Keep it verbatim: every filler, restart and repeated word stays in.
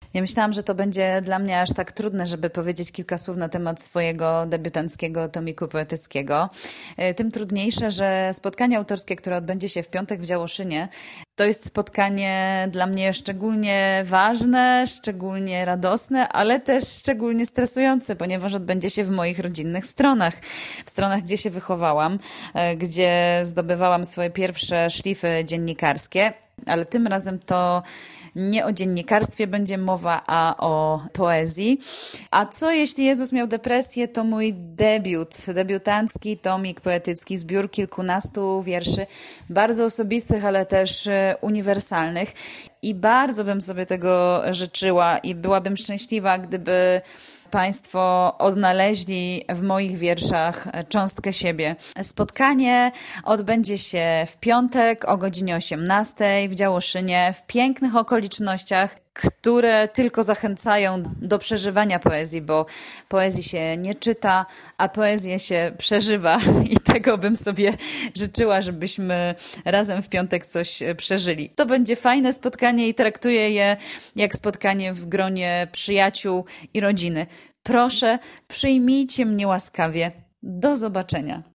Ja myślałam, że to będzie dla mnie aż tak trudne, żeby powiedzieć kilka słów na temat swojego debiutanckiego tomiku poetyckiego. E, Tym trudniejsze, że spotkanie autorskie, które odbędzie się w piątek w Działoszynie, to jest spotkanie dla mnie szczególnie ważne, szczególnie radosne, ale też szczególnie stresujące, ponieważ odbędzie się w moich rodzinnych stronach. W stronach, gdzie się wychowałam, e, gdzie zdobywałam swoje pierwsze szlify dziennikarskie, ale tym razem to nie o dziennikarstwie będzie mowa, a o poezji. A co jeśli Jezus miał depresję? To mój debiut, debiutancki tomik poetycki, zbiór kilkunastu wierszy, bardzo osobistych, ale też e, uniwersalnych. I bardzo bym sobie tego życzyła i byłabym szczęśliwa, gdyby Państwo odnaleźli w moich wierszach cząstkę siebie. Spotkanie odbędzie się w piątek o godzinie osiemnastej w Działoszynie, w pięknych okolicznościach, które tylko zachęcają do przeżywania poezji, bo poezji się nie czyta, a poezję się przeżywa i tego bym sobie życzyła, żebyśmy razem w piątek coś przeżyli. To będzie fajne spotkanie i traktuję je jak spotkanie w gronie przyjaciół i rodziny. Proszę, przyjmijcie mnie łaskawie. Do zobaczenia.